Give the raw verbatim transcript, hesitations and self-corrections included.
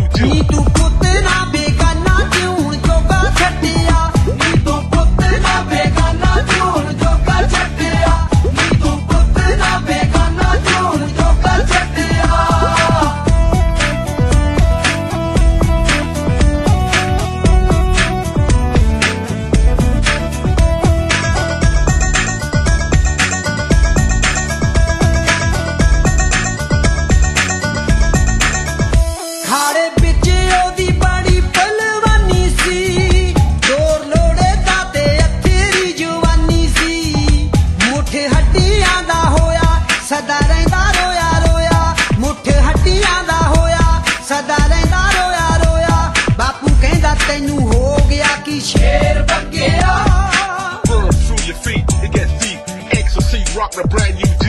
do. ਨੀ ਤੂੰ ਪੁੱਤ ਨਾ ਬੇਗਾਨਾ ਜਿਉਣ ਜੋਗਾ ਛੱਡਿਆ ਨੀ ਤੂੰ ਪੁੱਤ ਨਾ ਬੇਗਾਨਾ ਜਿਉਣ ਜੋਗਾ ਛੱਡਿਆ ਨੀ ਤੂੰ ਪੁੱਤ ਨਾ ਬੇਗਾਨਾ ਜਿਉਣ ਜੋਗਾ ਛੱਡਿਆ ਖਾੜੇ ਵਿੱਚ ਉਹਦੀ ਬੜੀ ਪਹਿਲਵਾਨੀ ਸੀ ਜ਼ੋਰ ਲੋੜੇ ਦਾ ਤੇ ਅਥੇਰੀ ਜਵਾਨੀ ਸੀ ਮੁੱਠ ਹੱਡੀਆਂ ਦਾ ਹੋਇਆ ਸਦਾ ਰਹਿੰਦਾ ਰੋਇਆ ਰੋਇਆ ਮੁੱਠ ਹੱਡੀਆਂ ਦਾ ਹੋਇਆ ਸਦਾ ਰਹਿੰਦਾ ਰੋਇਆ ਰੋਇਆ ਬਾਪੂ ਕਹਿੰਦਾ ਤੈਨੂੰ ਹੋ ਗਿਆ ਕੀ ਸ਼ੇਰ ਬੱਗਿਆ Burn through your feet, it gets deep. X O C rock the brand new D.